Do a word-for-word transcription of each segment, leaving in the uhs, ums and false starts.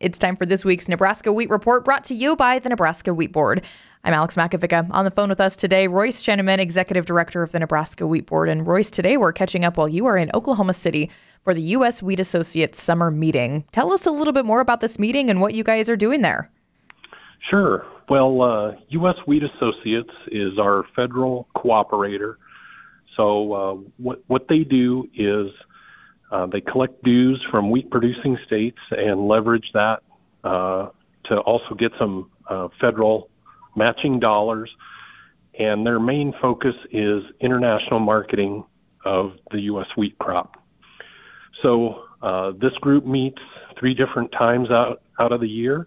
It's time for this week's Nebraska Wheat Report, brought to you by the Nebraska Wheat Board. I'm Alex Makovica. On the phone with us today, Royce Scheneman, Executive Director of the Nebraska Wheat Board. And Royce, today we're catching up while you are in Oklahoma City for the U S Wheat Associates Summer Meeting. Tell us a little bit more about this meeting and what you guys are doing there. Sure. Well, uh, U S Wheat Associates is our federal cooperator. So uh, what, what they do is uh, they collect dues from wheat-producing states and leverage that uh, to also get some uh, federal matching dollars. And their main focus is international marketing of the U S wheat crop. So uh, this group meets three different times out, out of the year.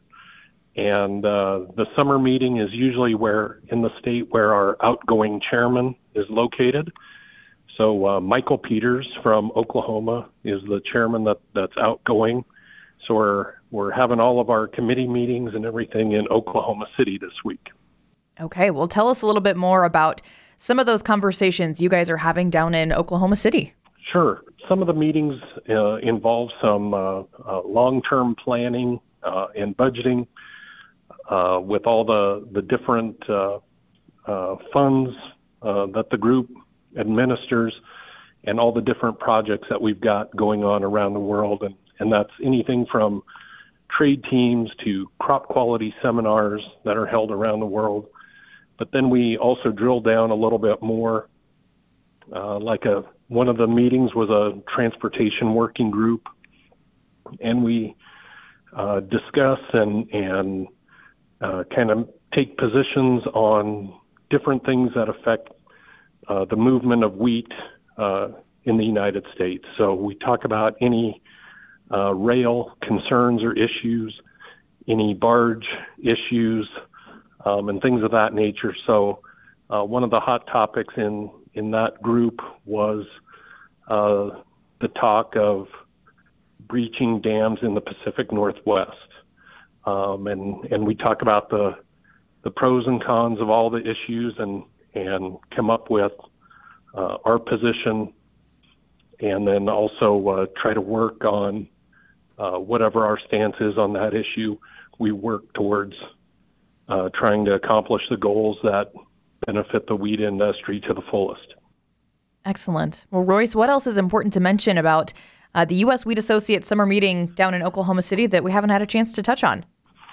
And uh, the summer meeting is usually where in the state where our outgoing chairman is located. So uh, Michael Peters from Oklahoma is the chairman that, that's outgoing. So we're we're having all of our committee meetings and everything in Oklahoma City this week. Okay, well, tell us a little bit more about some of those conversations you guys are having down in Oklahoma City. Sure. Some of the meetings uh, involve some uh, uh, long-term planning uh, and budgeting uh, with all the, the different uh, uh, funds uh, that the group administers and all the different projects that we've got going on around the world. And, and that's anything from trade teams to crop quality seminars that are held around the world. But then we also drill down a little bit more. Uh, like a one of the meetings was a transportation working group, and we uh, discuss and, and uh, kind of take positions on different things that affect Uh, the movement of wheat uh, in the United States. So we talk about any uh, rail concerns or issues, any barge issues, um, and things of that nature. So uh, one of the hot topics in, in that group was uh, the talk of breaching dams in the Pacific Northwest. Um, and, and we talk about the, the pros and cons of all the issues and and come up with uh, our position, and then also uh, try to work on uh, whatever our stance is on that issue. We work towards uh, trying to accomplish the goals that benefit the wheat industry to the fullest. Excellent. Well, Royce, what else is important to mention about uh, the U S Wheat Associates Summer Meeting down in Oklahoma City that we haven't had a chance to touch on?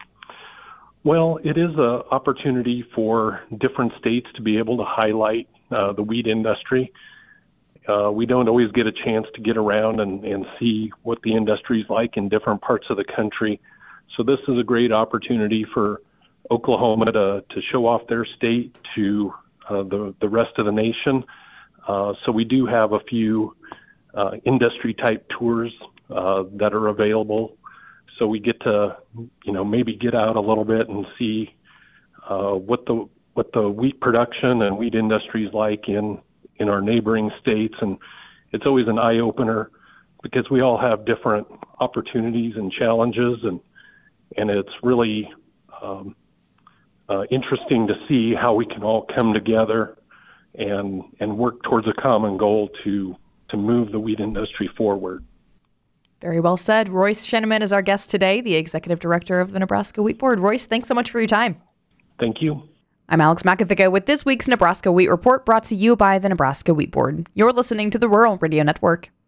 Well, it is an opportunity for different states to be able to highlight uh, the wheat industry. Uh, we don't always get a chance to get around and, and see what the industry is like in different parts of the country. So this is a great opportunity for Oklahoma to, to show off their state to uh, the, the rest of the nation. Uh, so we do have a few uh, industry-type tours uh, that are available. So we get to, you know, maybe get out a little bit and see uh, what the what the wheat production and wheat industry is like in, in our neighboring states. And it's always an eye-opener because we all have different opportunities and challenges, and and it's really um, uh, interesting to see how we can all come together and and work towards a common goal to to move the wheat industry forward. Very well said. Royce Scheneman is our guest today, the Executive Director of the Nebraska Wheat Board. Royce, thanks so much for your time. Thank you. I'm Alex Makovica with this week's Nebraska Wheat Report, brought to you by the Nebraska Wheat Board. You're listening to the Rural Radio Network.